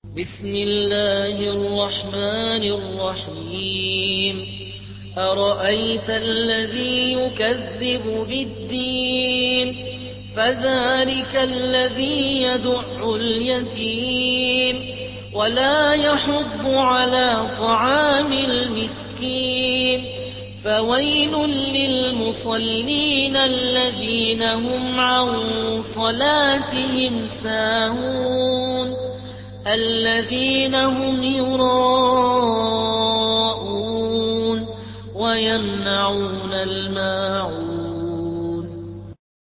بسم الله الرحمن الرحيم أرأيت الذي يكذب بالدين فذلك الذي يدع اليتيم ولا يحض على طعام المسكين فويل للمصلين الذين هم عن صلاتهم ساهون الذين هم يراءون ويمنعون الماعون